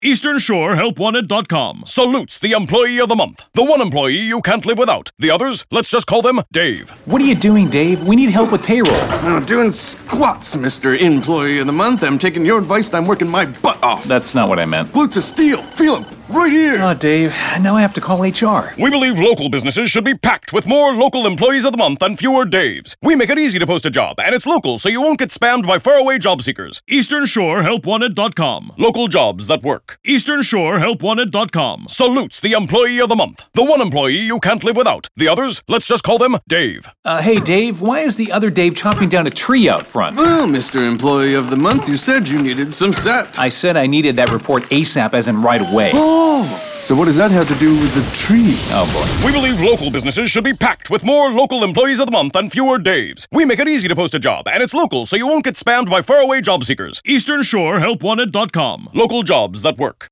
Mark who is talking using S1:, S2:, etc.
S1: EasternShoreHelpWanted.com salutes the Employee of the Month. The one employee you can't live without. The others, let's just call them Dave.
S2: What are you doing, Dave? We need help with payroll.
S3: Doing squats, Mr. Employee of the Month. I'm taking your advice and I'm working my butt off.
S2: That's not what I meant.
S3: Glutes of steel. Feel them. Right here.
S2: Oh, Dave, now I have to call HR.
S1: We believe local businesses should be packed with more local employees of the month and fewer Daves. We make it easy to post a job, and it's local, so you won't get spammed by faraway job seekers. EasternShoreHelpWanted.com. Local jobs that work. EasternShoreHelpWanted.com salutes the Employee of the Month. The one employee you can't live without. The others, let's just call them Dave.
S2: Hey, Dave, why is the other Dave chopping down a tree out front?
S3: Well, Mr. Employee of the Month, you said you needed some set.
S2: I said I needed that report ASAP, as in right away.
S3: So what does that have to do with the tree?
S2: Oh, boy.
S1: We believe local businesses should be packed with more local employees of the month and fewer Daves. We make it easy to post a job, and it's local, so you won't get spammed by faraway job seekers. EasternShoreHelpWanted.com. Local jobs that work.